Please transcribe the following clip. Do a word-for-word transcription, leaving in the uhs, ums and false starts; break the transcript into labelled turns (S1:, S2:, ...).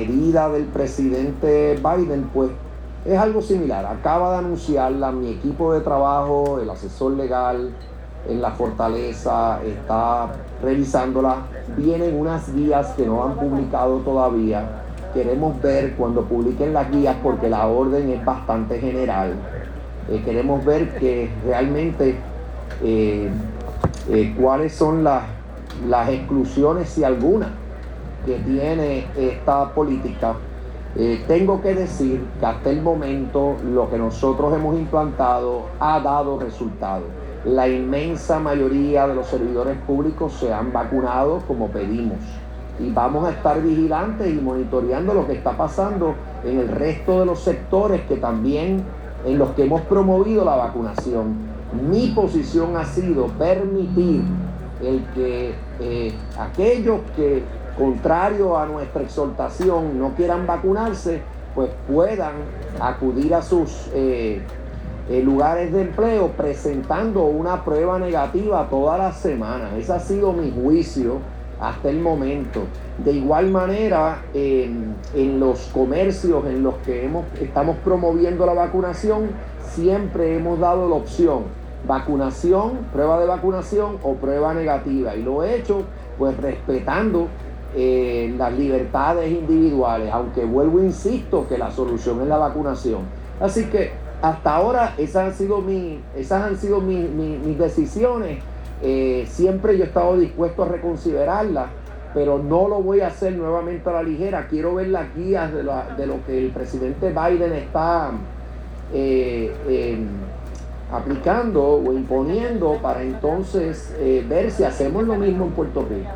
S1: medida del presidente Biden, pues es algo similar. Acaba de anunciarla mi equipo de trabajo, el asesor legal en la Fortaleza, está revisándola. Vienen unas guías que no han publicado todavía. Queremos ver cuando publiquen las guías, porque la orden es bastante general. Eh, queremos ver que realmente eh, eh, cuáles son las, las exclusiones, si alguna, que tiene esta política. Eh, tengo que decir que hasta el momento lo que nosotros hemos implantado ha dado resultados. La inmensa mayoría de los servidores públicos se han vacunado como pedimos, y vamos a estar vigilantes y monitoreando lo que está pasando en el resto de los sectores que también en los que hemos promovido la vacunación. Mi posición ha sido permitir el que eh, aquellos que, contrario a nuestra exhortación, no quieran vacunarse, pues puedan acudir a sus eh, eh, lugares de empleo presentando una prueba negativa todas las semanas. Ese ha sido mi juicio hasta el momento. De igual manera, eh, en los comercios en los que hemos, estamos promoviendo la vacunación, siempre hemos dado la opción: vacunación, prueba de vacunación o prueba negativa, y lo he hecho pues respetando eh, las libertades individuales, aunque vuelvo e insisto que la solución es la vacunación. Así que hasta ahora esas han sido, mi, esas han sido mi, mi, mis decisiones. Eh, siempre yo he estado dispuesto a reconsiderarlas, pero no lo voy a hacer nuevamente a la ligera. Quiero ver las guías de, la, de lo que el presidente Biden está eh, eh, aplicando o imponiendo, para entonces eh, ver si hacemos lo mismo en Puerto Rico.